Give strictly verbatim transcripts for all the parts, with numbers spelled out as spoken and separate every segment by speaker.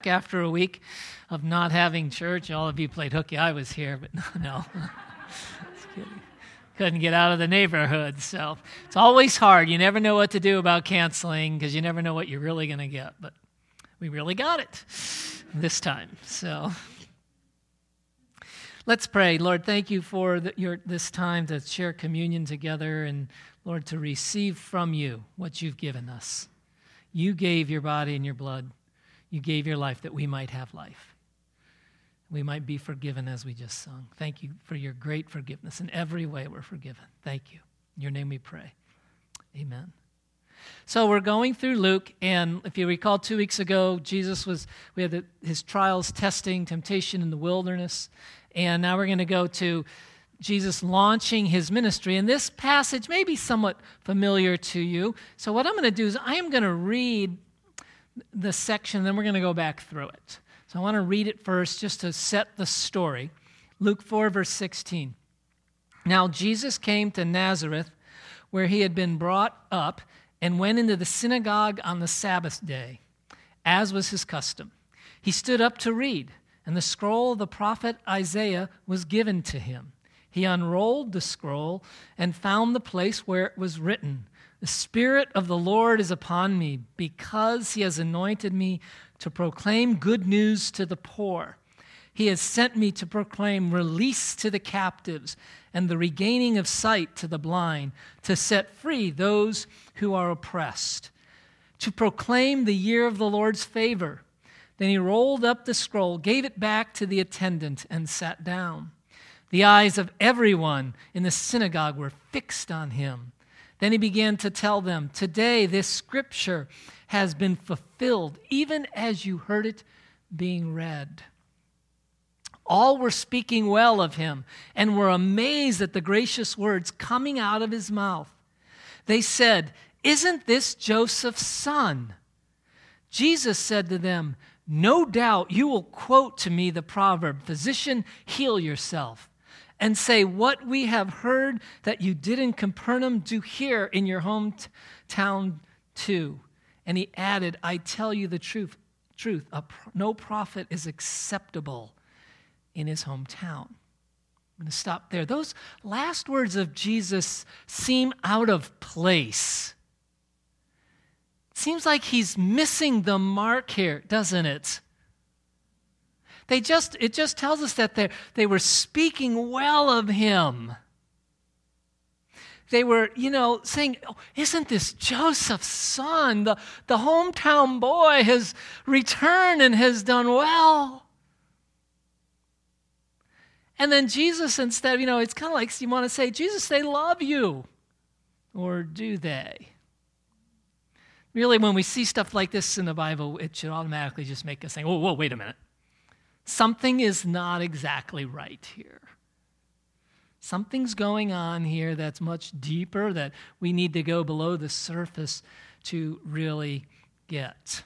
Speaker 1: After a week of not having church. All of you played hooky. I was here, but no, no. Just kidding. Couldn't get out of the neighborhood. So it's always hard. You never know what to do about canceling because you never know what you're really going to get. But we really got it this time. So let's pray. Lord, thank you for the, your, this time to share communion together and, Lord, to receive from you what you've given us. You gave your body and your blood. You gave your life that we might have life. We might be forgiven as we just sung. Thank you for your great forgiveness. In every way we're forgiven. Thank you. In your name we pray. Amen. So we're going through Luke, and if you recall two weeks ago, Jesus was, we had the, his trials, testing, temptation in the wilderness, and now we're going to go to Jesus launching his ministry. And this passage may be somewhat familiar to you. So what I'm going to do is I am going to read the section, then we're going to go back through it. So I want to read it first just to set the story. Luke four, verse sixteen. Now Jesus came to Nazareth, where he had been brought up, and went into the synagogue on the Sabbath day, as was his custom. He stood up to read, and the scroll of the prophet Isaiah was given to him. He unrolled the scroll and found the place where it was written, "The Spirit of the Lord is upon me, because he has anointed me to proclaim good news to the poor. He has sent me to proclaim release to the captives and the regaining of sight to the blind, to set free those who are oppressed, to proclaim the year of the Lord's favor." Then he rolled up the scroll, gave it back to the attendant, and sat down. The eyes of everyone in the synagogue were fixed on him. Then he began to tell them, "Today this scripture has been fulfilled, even as you heard it being read." All were speaking well of him and were amazed at the gracious words coming out of his mouth. They said, "Isn't this Joseph's son?" Jesus said to them, "No doubt you will quote to me the proverb, 'Physician, heal yourself,' and say, 'What we have heard that you did in Capernaum, do here in your hometown too.'" And he added, "I tell you the truth, truth, a pro- no prophet is acceptable in his hometown." I'm going to stop there. Those last words of Jesus seem out of place. It seems like he's missing the mark here, doesn't it? They just, it just tells us that they they were speaking well of him. They were, you know, saying, "Oh, isn't this Joseph's son? The, the hometown boy has returned and has done well." And then Jesus, instead, you know, it's kind of like you want to say, "Jesus, they love you." Or do they? Really, when we see stuff like this in the Bible, it should automatically just make us think, "Whoa, whoa, wait a minute. Something is not exactly right here. Something's going on here that's much deeper that we need to go below the surface to really get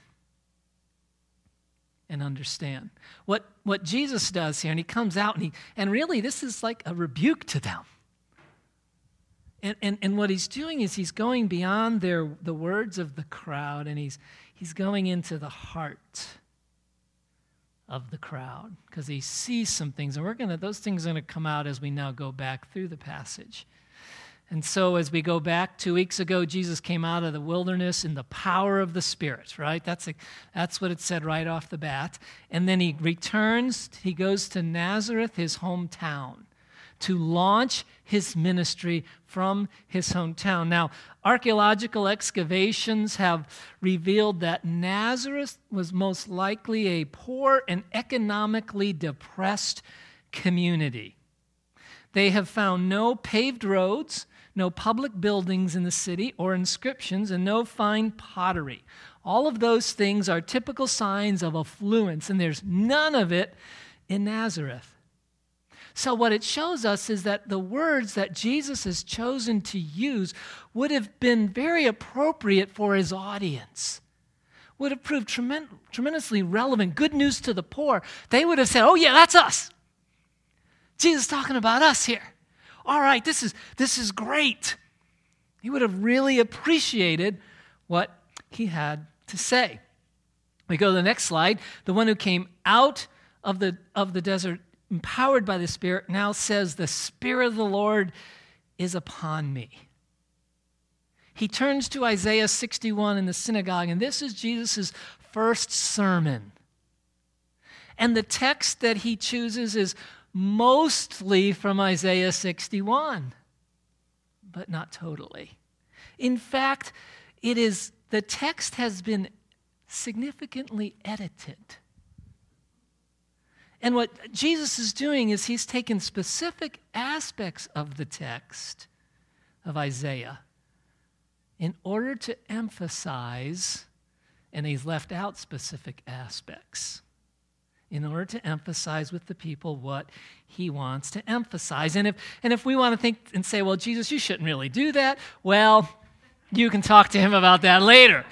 Speaker 1: and understand." What, what Jesus does here, and he comes out, and he and really this is like a rebuke to them. And, and, and what he's doing is he's going beyond their the words of the crowd, and he's he's going into the heart of the crowd, because he sees some things, and we're gonna those things are gonna come out as we now go back through the passage. And so as we go back two weeks ago, Jesus came out of the wilderness in the power of the Spirit, right? That's a, that's what it said right off the bat. And then he returns, he goes to Nazareth, his hometown, to launch his ministry from his hometown. Now, archaeological excavations have revealed that Nazareth was most likely a poor and economically depressed community. They have found no paved roads, no public buildings in the city or inscriptions, and no fine pottery. All of those things are typical signs of affluence, and there's none of it in Nazareth. So what it shows us is that the words that Jesus has chosen to use would have been very appropriate for his audience, would have proved tremend- tremendously relevant. Good news to the poor. They would have said, "Oh yeah, that's us. Jesus is talking about us here. All right, this is, this is great." He would have really appreciated what he had to say. We go to the next slide. The one who came out of the, of the desert empowered by the Spirit now says, the Spirit of the Lord is upon me. He turns to Isaiah sixty-one in the synagogue, and this is Jesus' first sermon. And the text that he chooses is mostly from Isaiah sixty-one, but not totally. In fact, it is the text has been significantly edited. And what Jesus is doing is he's taken specific aspects of the text of Isaiah in order to emphasize, and he's left out specific aspects, in order to emphasize with the people what he wants to emphasize. And if and if we want to think and say, well, Jesus, you shouldn't really do that, well, you can talk to him about that later.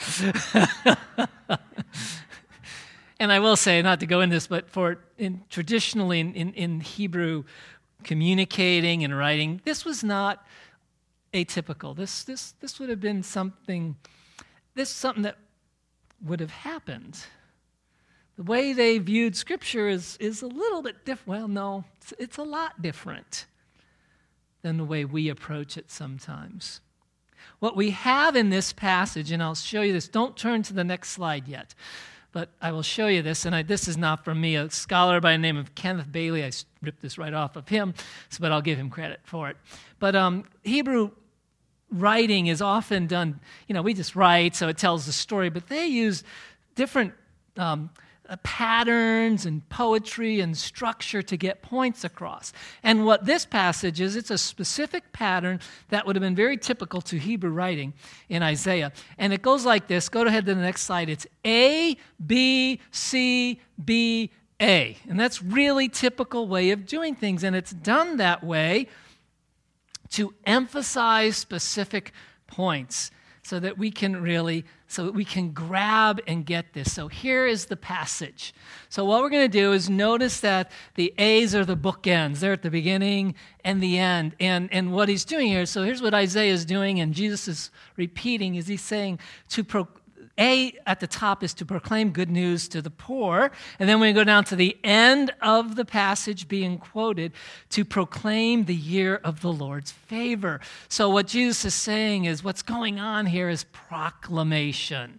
Speaker 1: And I will say, not to go into this, but for in, traditionally in, in, in Hebrew communicating and writing, this was not atypical. This this this would have been something, this is something that would have happened. The way they viewed Scripture is, is a little bit different. Well, no, it's, it's a lot different than the way we approach it sometimes. What we have in this passage, and I'll show you this, don't turn to the next slide yet, but I will show you this, and I, this is not from me. A scholar by the name of Kenneth Bailey, I ripped this right off of him, so, but I'll give him credit for it. But um, Hebrew writing is often done, you know, we just write, so it tells the story, but they use different um, uh, patterns and poetry and structure to get points across. And what this passage is, it's a specific pattern that would have been very typical to Hebrew writing in Isaiah. And it goes like this. Go ahead to the next slide. It's A, B, C, B, A. And that's really typical way of doing things. And it's done that way to emphasize specific points so that we can really, so that we can grab and get this. So here is the passage. So what we're going to do is notice that the A's are the bookends. They're at the beginning and the end. And, and what he's doing here, so here's what Isaiah is doing and Jesus is repeating, is he's saying to pro, A at the top is to proclaim good news to the poor. And then when we go down to the end of the passage being quoted, to proclaim the year of the Lord's favor. So what Jesus is saying is what's going on here is proclamation.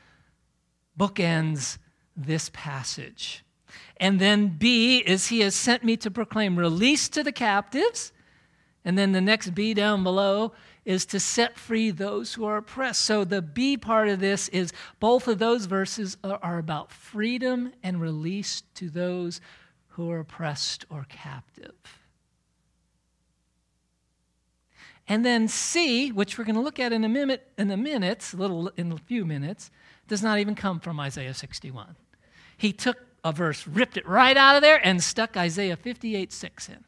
Speaker 1: Bookends this passage. And then B is he has sent me to proclaim release to the captives. And then the next B down below is to set free those who are oppressed. So the B part of this is both of those verses are, are about freedom and release to those who are oppressed or captive. And then C, which we're going to look at in a minute, in a minute, a little in a few minutes, does not even come from Isaiah sixty-one. He took a verse, ripped it right out of there, and stuck Isaiah fifty-eight six in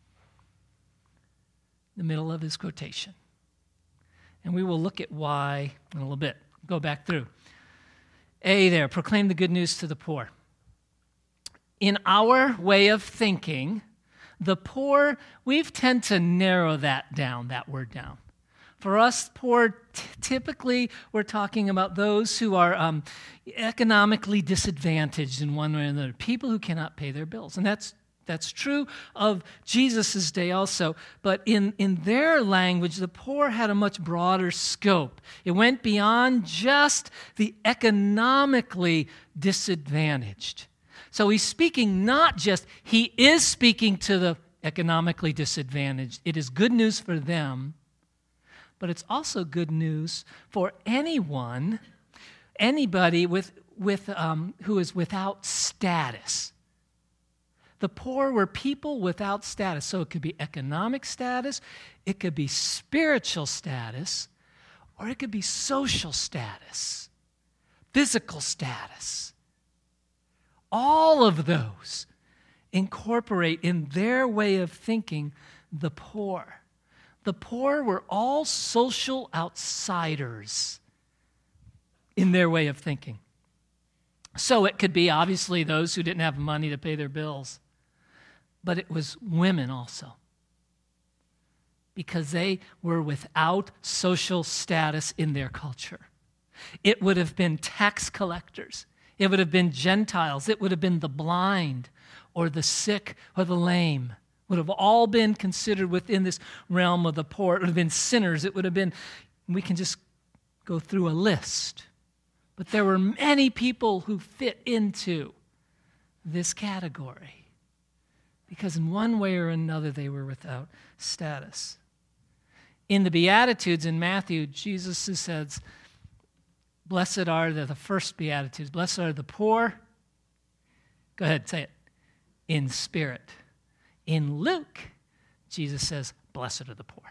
Speaker 1: the middle of his quotation. And we will look at why in a little bit. Go back through. A there, proclaim the good news to the poor. In our way of thinking, the poor, we've tend to narrow that down, that word down. For us, poor, t- typically we're talking about those who are um, economically disadvantaged in one way or another, people who cannot pay their bills. And that's That's true of Jesus' day also. But in, in their language, the poor had a much broader scope. It went beyond just the economically disadvantaged. So he's speaking not just, he is speaking to the economically disadvantaged. It is good news for them, but it's also good news for anyone, anybody with, with um, who is without status. The poor were people without status. So it could be economic status, it could be spiritual status, or it could be social status, physical status. All of those incorporate in their way of thinking the poor. The poor were all social outsiders in their way of thinking. So it could be obviously those who didn't have money to pay their bills. But it was women also, because they were without social status in their culture. It would have been tax collectors. It would have been Gentiles. It would have been the blind or the sick or the lame. Would have all been considered within this realm of the poor. It would have been sinners. It would have been, we can just go through a list. But there were many people who fit into this category because in one way or another they were without status. In the Beatitudes in Matthew, Jesus says, blessed are the, the first Beatitudes, blessed are the poor. Go ahead, say it. In spirit. In Luke, Jesus says, blessed are the poor.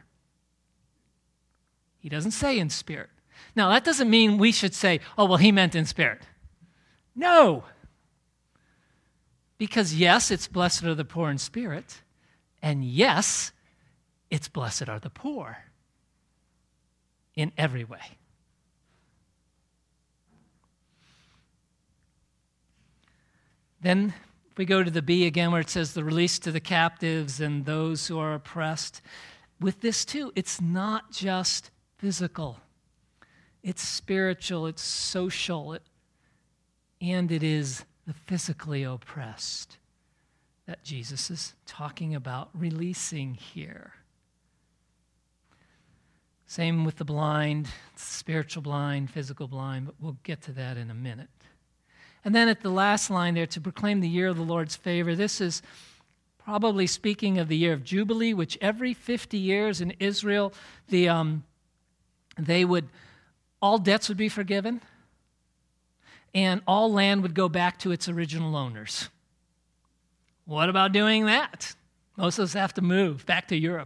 Speaker 1: He doesn't say in spirit. Now, that doesn't mean we should say, oh, well, he meant in spirit. No. Because yes, it's blessed are the poor in spirit, and yes, it's blessed are the poor in every way. Then if we go to the B again where it says the release to the captives and those who are oppressed, with this too, it's not just physical. It's spiritual, it's social, it, and it is the physically oppressed that Jesus is talking about releasing here. Same with the blind, spiritual blind, physical blind, but we'll get to that in a minute. And then at the last line there, to proclaim the year of the Lord's favor, this is probably speaking of the year of Jubilee, which every fifty years in Israel, the um, they would, all debts would be forgiven, and all land would go back to its original owners. What about doing that? Most of us have to move back to Europe.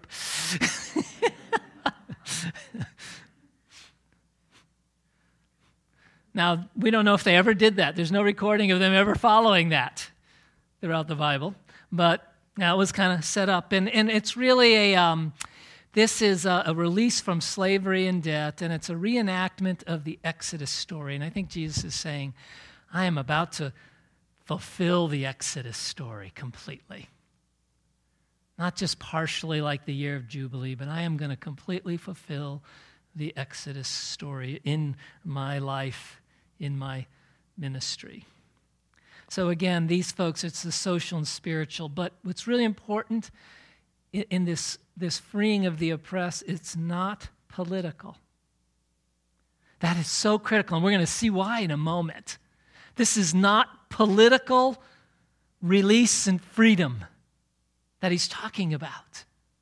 Speaker 1: Now, we don't know if they ever did that. There's no recording of them ever following that throughout the Bible. But now it was kind of set up. And, and it's really a, um, this is a, a release from slavery and debt, and it's a reenactment of the Exodus story. And I think Jesus is saying, I am about to fulfill the Exodus story completely. Not just partially like the year of Jubilee, but I am going to completely fulfill the Exodus story in my life, in my ministry. So again, these folks, it's the social and spiritual, but what's really important in, in this, this freeing of the oppressed, it's not political. That is so critical, and we're going to see why in a moment. This is not political release and freedom that he's talking about.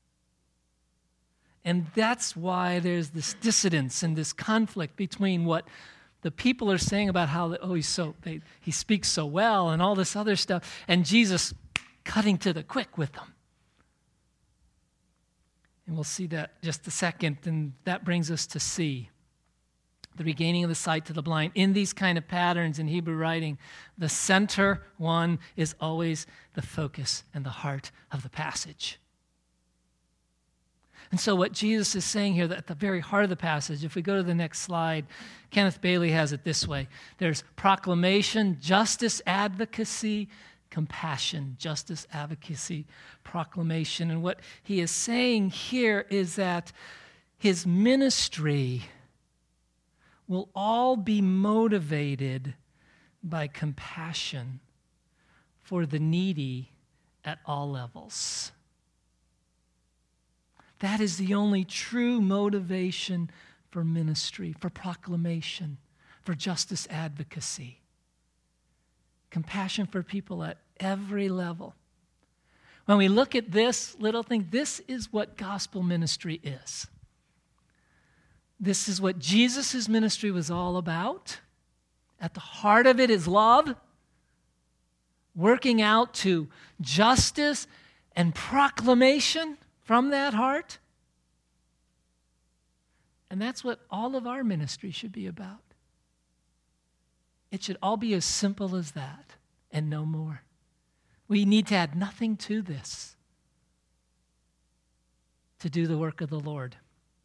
Speaker 1: And that's why there's this dissidence and this conflict between what the people are saying about how, oh, he's so, they, he speaks so well and all this other stuff, and Jesus cutting to the quick with them. And we'll see that just a second, and that brings us to C, the regaining of the sight to the blind. In these kind of patterns in Hebrew writing, the center one is always the focus and the heart of the passage. And so what Jesus is saying here, that at the very heart of the passage, if we go to the next slide, Kenneth Bailey has it this way. There's proclamation, justice, advocacy, compassion, justice, advocacy, proclamation. And what he is saying here is that his ministry will all be motivated by compassion for the needy at all levels. That is the only true motivation for ministry, for proclamation, for justice advocacy. Compassion for people at every level. When we look at this little thing, this is what gospel ministry is. This is what Jesus' ministry was all about. At the heart of it is love, working out to justice and proclamation from that heart. And that's what all of our ministry should be about. It should all be as simple as that and no more. We need to add nothing to this to do the work of the Lord.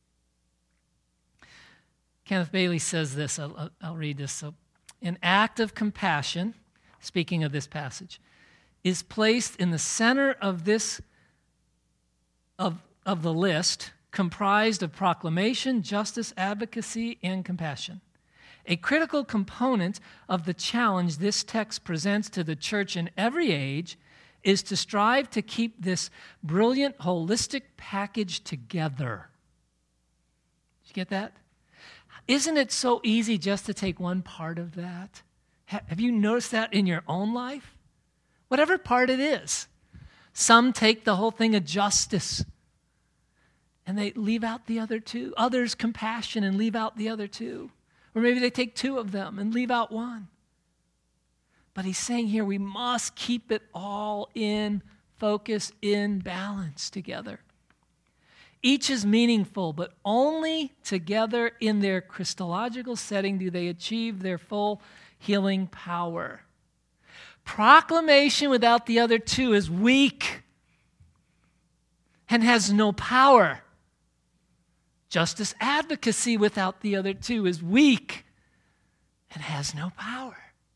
Speaker 1: Kenneth Bailey says this, I'll, I'll read this. So, an act of compassion, speaking of this passage, is placed in the center of this Of, of the list, comprised of proclamation, justice, advocacy, and compassion. A critical component of the challenge this text presents to the church in every age is to strive to keep this brilliant, holistic package together. Did you get that? Isn't it so easy just to take one part of that? Have you noticed that in your own life? Whatever part it is. Some take the whole thing of justice and they leave out the other two. Others, compassion, and leave out the other two. Or maybe they take two of them and leave out one. But he's saying here we must keep it all in focus, in balance together. Each is meaningful, but only together in their Christological setting do they achieve their full healing power. Proclamation without the other two is weak and has no power. Justice advocacy without the other two is weak and has no power.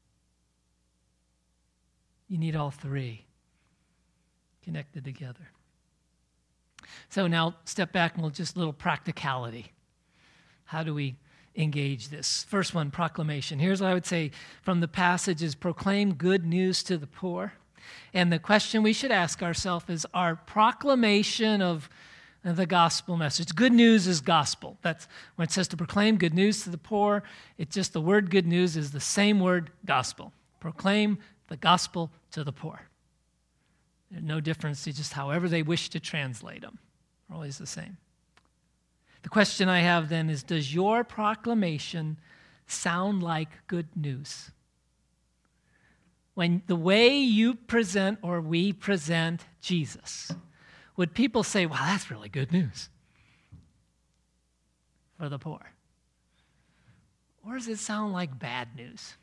Speaker 1: You need all three connected together. So now step back and we'll just a little practicality. How do we engage this? First one, proclamation. Here's what I would say from the passage is proclaim good news to the poor. And the question we should ask ourselves is our proclamation of the gospel message. Good news is gospel. That's when it says to proclaim good news to the poor. It's just the word good news is the same word gospel. Proclaim the gospel to the poor. There's no difference. It's just however they wish to translate them. They're always the same. The question I have then is, does your proclamation sound like good news? When the way you present or we present Jesus, would people say, wow, that's really good news for the poor? Or does it sound like bad news?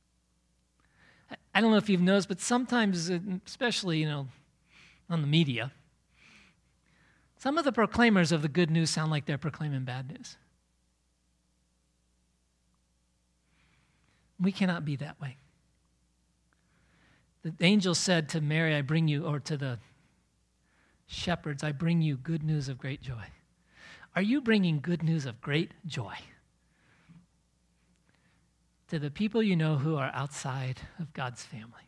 Speaker 1: I don't know if you've noticed, but sometimes, especially, you know, on the media, some of the proclaimers of the good news sound like they're proclaiming bad news. We cannot be that way. The angel said to Mary, I bring you, or to the shepherds, I bring you good news of great joy. Are you bringing good news of great joy to the people you know who are outside of God's family?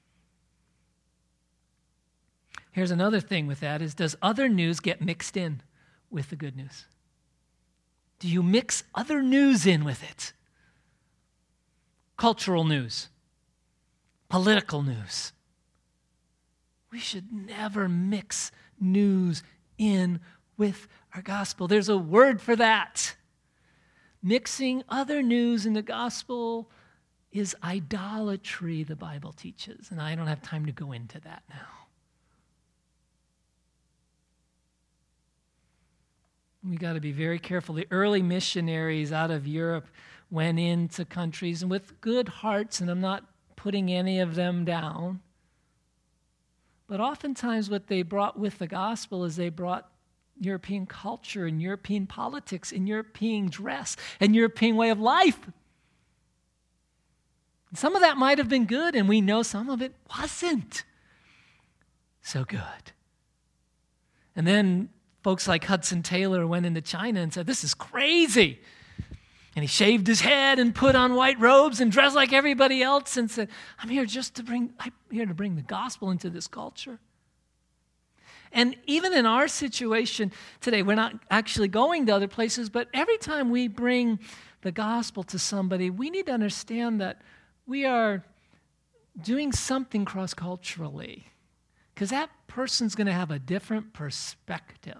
Speaker 1: Here's another thing with that is, does other news get mixed in with the good news? Do you mix other news in with it? Cultural news, political news. We should never mix news in with our gospel. There's a word for that. Mixing other news in the gospel is idolatry, the Bible teaches, and I don't have time to go into that now. We got to be very careful. The early missionaries out of Europe went into countries and with good hearts, and I'm not putting any of them down. But oftentimes what they brought with the gospel is they brought European culture and European politics and European dress and European way of life. And some of that might have been good, and we know some of it wasn't so good. And then folks like Hudson Taylor went into China and said, this is crazy. And he shaved his head and put on white robes and dressed like everybody else and said, I'm here just to bring, I'm here to bring the gospel into this culture. And even in our situation today, we're not actually going to other places, but every time we bring the gospel to somebody, we need to understand that we are doing something cross-culturally, because that person's going to have a different perspective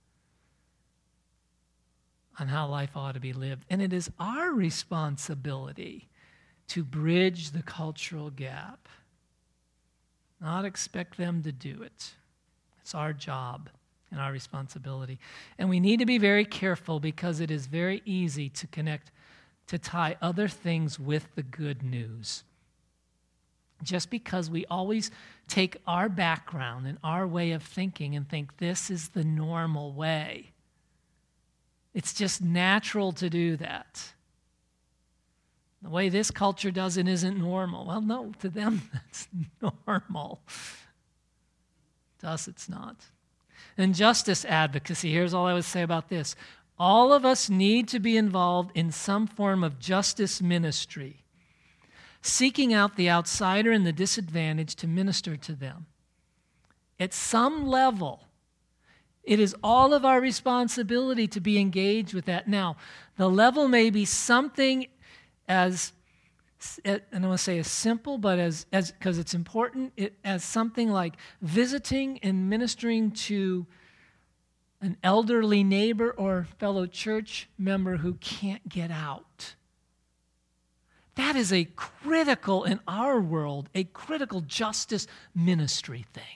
Speaker 1: on how life ought to be lived. And it is our responsibility to bridge the cultural gap, not expect them to do it. It's our job and our responsibility. And we need to be very careful, because it is very easy to connect, to tie other things with the good news. Just because we always take our background and our way of thinking and think this is the normal way. It's just natural to do that. The way this culture does it isn't normal. Well, no, to them that's normal. To us it's not. And justice advocacy, here's all I would say about this. All of us need to be involved in some form of justice ministry, seeking out the outsider and the disadvantaged to minister to them. At some level, it is all of our responsibility to be engaged with that. Now, the level may be something as, I don't want to say as simple, but as, as because it's important, it, as something like visiting and ministering to an elderly neighbor or fellow church member who can't get out. That is a critical, in our world, a critical justice ministry thing.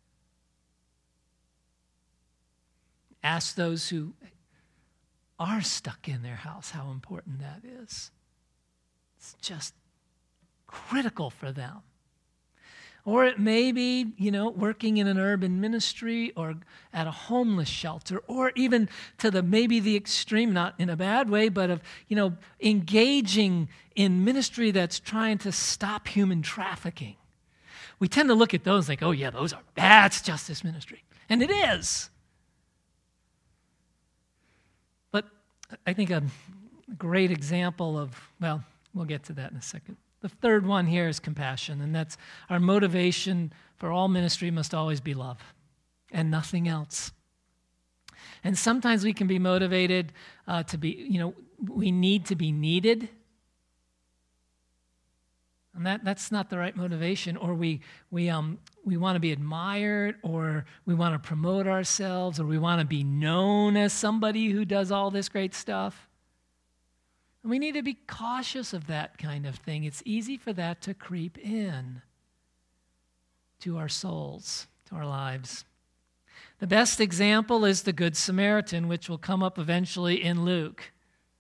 Speaker 1: Ask those who are stuck in their house how important that is. It's just critical for them. Or it may be, you know, working in an urban ministry or at a homeless shelter, or even to the maybe the extreme, not in a bad way, but of, you know, engaging in ministry that's trying to stop human trafficking. We tend to look at those and think, oh yeah, those are, that's justice ministry. And it is. But I think a great example of, well, we'll get to that in a second. The third one here is compassion, and that's our motivation for all ministry must always be love and nothing else. And sometimes we can be motivated uh, to be, you know, we need to be needed. And that, that's not the right motivation. Or we we um we want to be admired, or we want to promote ourselves, or we want to be known as somebody who does all this great stuff. And we need to be cautious of that kind of thing. It's easy for that to creep in to our souls, to our lives. The best example is the Good Samaritan, which will come up eventually in Luke.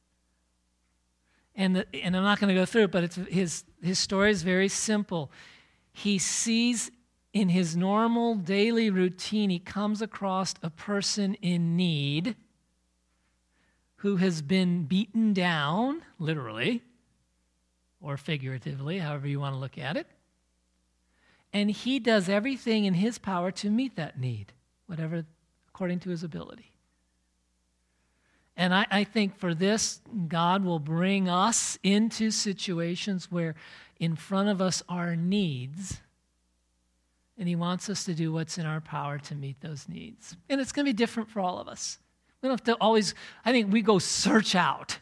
Speaker 1: And, the, and I'm not going to go through it, but it's, his, his story is very simple. He sees in his normal daily routine, he comes across a person in need who has been beaten down, literally, or figuratively, however you want to look at it. And he does everything in his power to meet that need, whatever, according to his ability. And I, I think for this, God will bring us into situations where in front of us are needs, and he wants us to do what's in our power to meet those needs. And it's going to be different for all of us. We don't have to always, I think we go search out.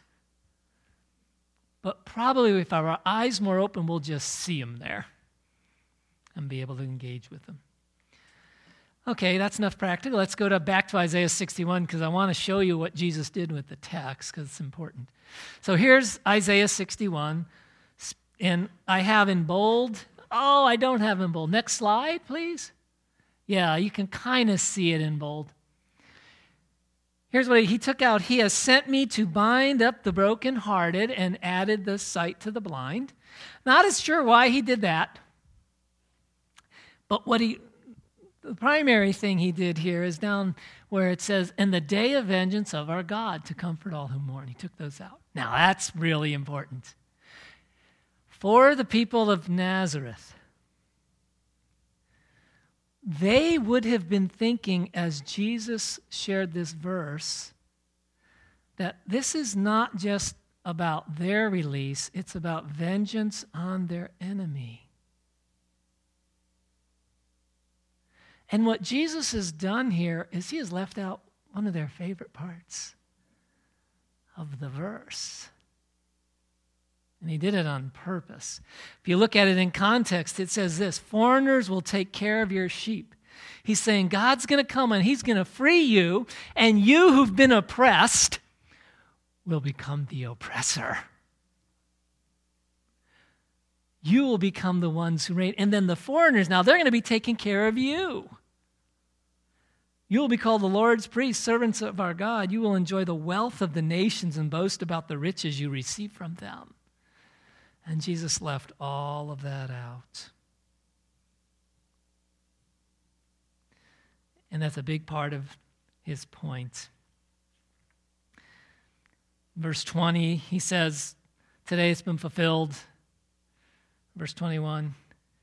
Speaker 1: But probably if our eyes more open, we'll just see them there and be able to engage with them. Okay, that's enough practical. Let's go to back to Isaiah sixty-one, because I want to show you what Jesus did with the text, because it's important. So here's Isaiah sixty-one, and I have in bold. Oh, I don't have in bold. Next slide, please. Yeah, you can kind of see it in bold. Here's what he, he took out. He has sent me to bind up the brokenhearted and added the sight to the blind. Not as sure why he did that. But what he, the primary thing he did here is down where it says, "In the day of vengeance of our God to comfort all who mourn." He took those out. Now that's really important. For the people of Nazareth, they would have been thinking, as Jesus shared this verse, that this is not just about their release, it's about vengeance on their enemy. And what Jesus has done here is he has left out one of their favorite parts of the verse. And he did it on purpose. If you look at it in context, it says this: foreigners will take care of your sheep. He's saying God's going to come and he's going to free you, and you who've been oppressed will become the oppressor. You will become the ones who reign. And then the foreigners, now they're going to be taking care of you. You will be called the Lord's priests, servants of our God. You will enjoy the wealth of the nations and boast about the riches you receive from them. And Jesus left all of that out. And that's a big part of his point. Verse twenty, he says, today it's been fulfilled. Verse twenty-one,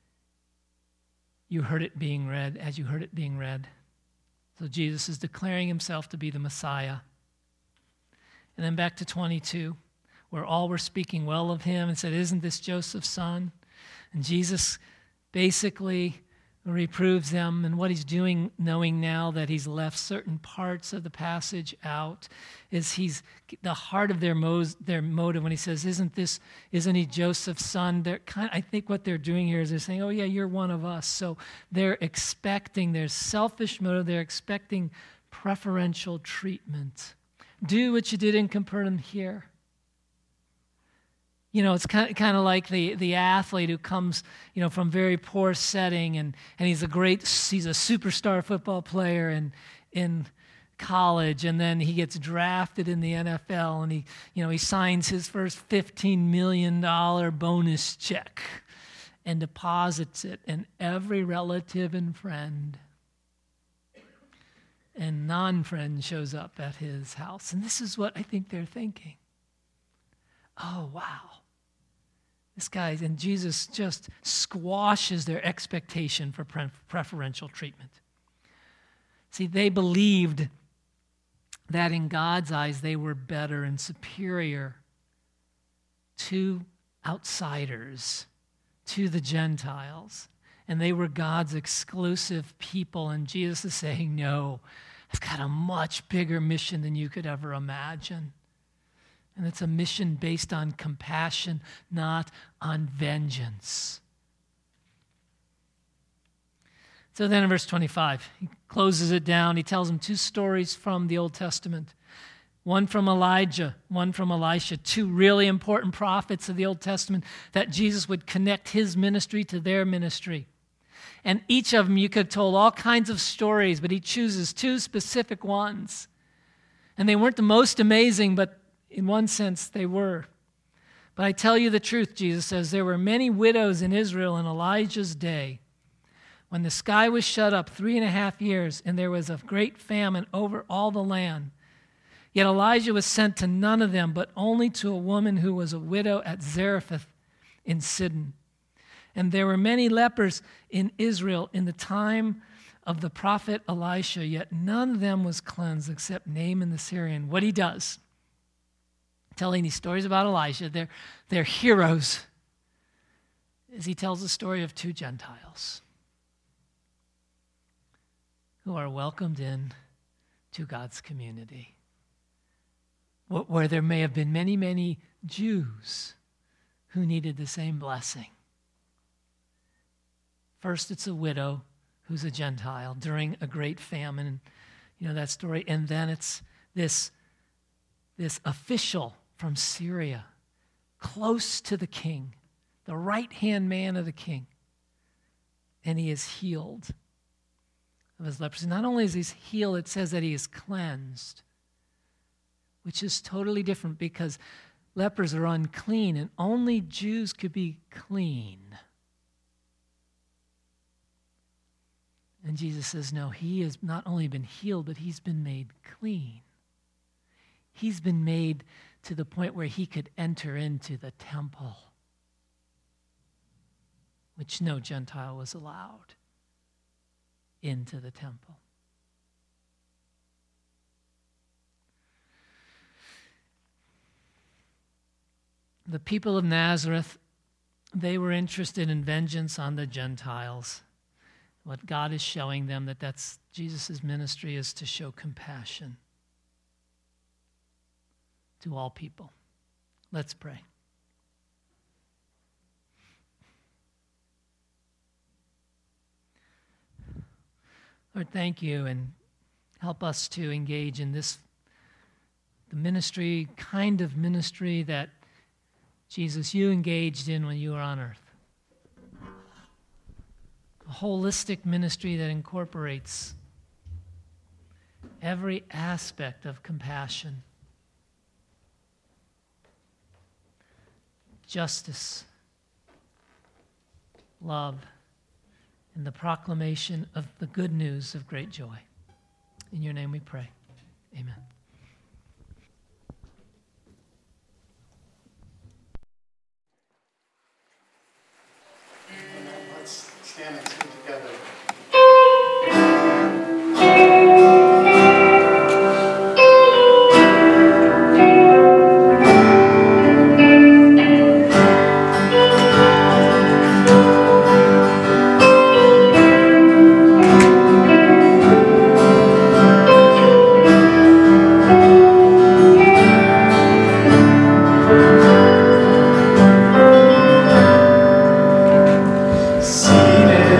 Speaker 1: you heard it being read, as you heard it being read. So Jesus is declaring himself to be the Messiah. And then back to twenty-two, where all were speaking well of him and said, isn't this Joseph's son? And Jesus basically reproves them, and what he's doing, knowing now that he's left certain parts of the passage out, is he's the heart of their mo- their motive when he says, "Isn't this? Isn't he Joseph's son?" They're kind. I think what they're doing here is they're saying, "Oh yeah, you're one of us." So they're expecting. There's selfish motive. They're expecting preferential treatment. Do what you did in Capernaum here. You know, it's kind of, kind of like the, the athlete who comes, you know, from very poor setting, and, and he's a great, he's a superstar football player in, in college, and then he gets drafted in the N F L, and he, you know, he signs his first fifteen million dollars bonus check and deposits it, and every relative and friend and non-friend shows up at his house. And this is what I think they're thinking. Oh, wow. This guy, and Jesus just squashes their expectation for pre- preferential treatment. See, they believed that in God's eyes they were better and superior to outsiders, to the Gentiles. And they were God's exclusive people. And Jesus is saying, no, I've got a much bigger mission than you could ever imagine. And it's a mission based on compassion, not on vengeance. So then in verse twenty-five, he closes it down. He tells them two stories from the Old Testament. One from Elijah, one from Elisha, two really important prophets of the Old Testament that Jesus would connect his ministry to their ministry. And each of them, you could have told all kinds of stories, but he chooses two specific ones. And they weren't the most amazing, but in one sense, they were. But I tell you the truth, Jesus says, there were many widows in Israel in Elijah's day when the sky was shut up three and a half years and there was a great famine over all the land. Yet Elijah was sent to none of them, but only to a woman who was a widow at Zarephath in Sidon. And there were many lepers in Israel in the time of the prophet Elisha, yet none of them was cleansed except Naaman the Syrian. What he does, telling these stories about Elijah, they're, they're heroes, as he tells the story of two Gentiles who are welcomed in to God's community, where there may have been many, many Jews who needed the same blessing. First, it's a widow who's a Gentile during a great famine, you know that story, and then it's this, this official from Syria, close to the king, the right-hand man of the king. And he is healed of his leprosy. Not only is he healed, it says that he is cleansed, which is totally different because lepers are unclean and only Jews could be clean. And Jesus says, no, he has not only been healed, but he's been made clean. He's been made to the point where he could enter into the temple, which no Gentile was allowed into the temple. The people of Nazareth, they were interested in vengeance on the Gentiles. What God is showing them, that that's Jesus' ministry is to show compassion to all people. Let's pray. Lord, thank you, and help us to engage in this, the ministry, kind of ministry that, Jesus, you engaged in when you were on earth. A holistic ministry that incorporates every aspect of compassion, justice, love, and the proclamation of the good news of great joy. In your name we pray. Amen.
Speaker 2: Let's stand and sing together.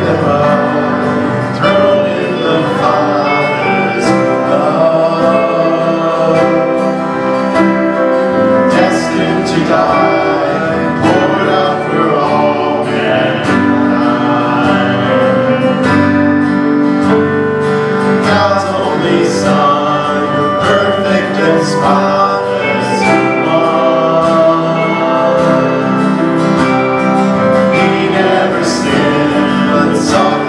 Speaker 3: He never sinned, but saw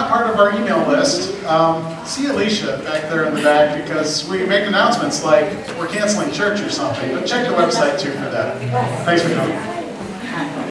Speaker 2: not part of our email list, um, see Alicia back there in the back, because we make announcements like we're canceling church or something. But check the website too for that. Thanks for coming.